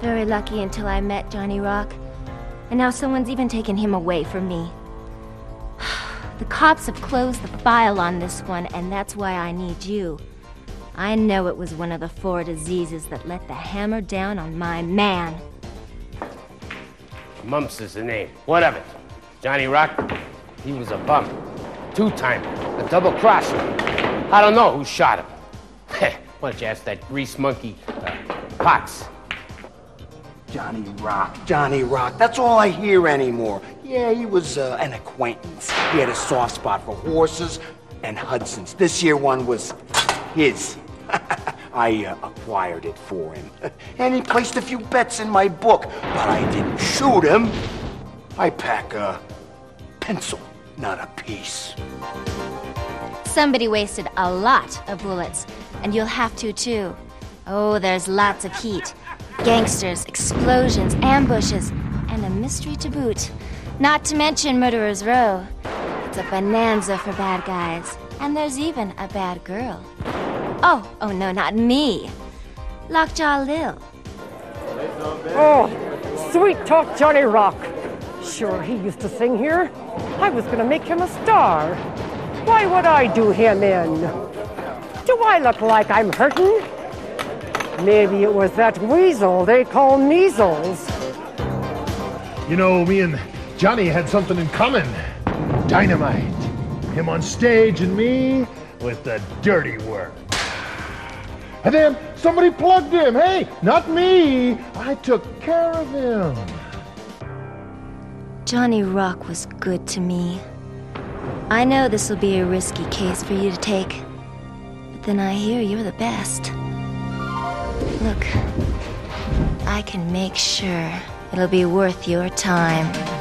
very lucky until I met Johnny Rock. And now someone's even taken him away from me. The cops have closed the file on this one, and that's why I need you. I know it was one of the 4 diseases that let the hammer down on my man. Mumps is the name. What of it? Johnny Rock, he was a bum. 2-timer, a double crosser. I don't know who shot him. Why don't you ask that grease monkey, Potts? Johnny Rock, that's all I hear anymore. Yeah, he was an acquaintance. He had a soft spot for horses and Hudsons. This year one was his. I acquired it for him. And he placed a few bets in my book, but I didn't shoot him. I pack a pencil, not a piece. Somebody wasted a lot of bullets, and you'll have to too. Oh, there's lots of heat. Gangsters, explosions, ambushes, and a mystery to boot. Not to mention Murderer's Row. It's a bonanza for bad guys. And there's even a bad girl. Oh no, not me. Lockjaw Lil. Oh, sweet talk Johnny Rock. Sure, he used to sing here. I was gonna make him a star. Why would I do him in? Do I look like I'm hurting? Maybe it was that weasel they call measles. You know, me and Johnny had something in common. Dynamite. Him on stage and me with the dirty work. And then somebody plugged him. Hey, not me. I took care of him. Johnny Rock was good to me. I know this will be a risky case for you to take, but then I hear you're the best. Look, I can make sure it'll be worth your time.